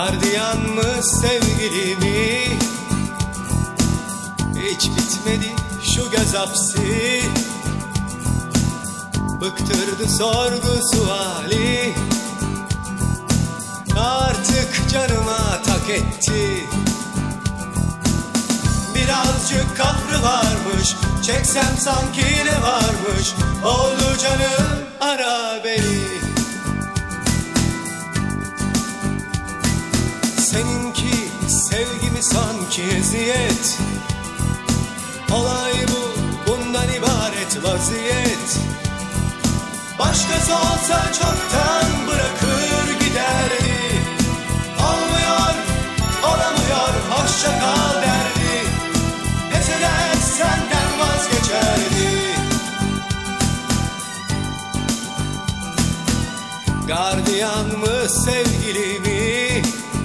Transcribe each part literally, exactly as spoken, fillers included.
Gardiyan mı sevgilimi? Hiç bitmedi şu göz hapsi, bıktırdı sorgu suali. Artık canıma tak etti. Birazcık kahrı varmış, çeksem sanki ne varmış. Oldu canım, ara beni. Seninki sevgimi sanki eziyet. Olay bu, bundan ibaret vaziyet. Başkası olsa çoktan bırakır giderdi. Olmuyor, olamıyor, hoşça kal derdi. Pes eder, senden vazgeçerdi. Gardiyan mı sevgilimi?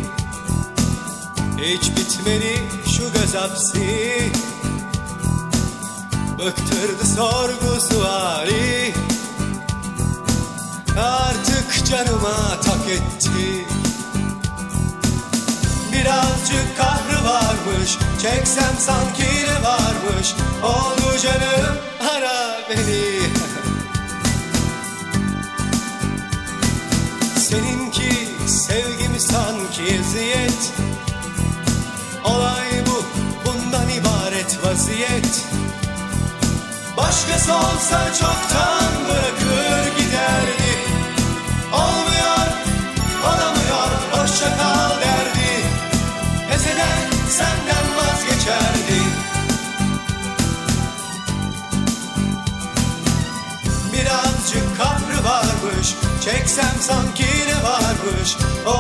Hiç bitmedi şu göz hapsi, bıktırdı sorgu suali. Artık canıma tak etti. Birazcık kahrı varmış, çeksem sanki ne varmış. Oldu canım, ara beni. Seninki sevgimi sanki eziyet. Olay bu, bundan ibaret vaziyet. Başkası olsa çoktan bırakır giderdi. Olmuyor, olamıyor, hoşça kal derdi. Pes eder, senden vazgeçerdi. Birazcık kahrı varmış, çeksem sanki ne varmış.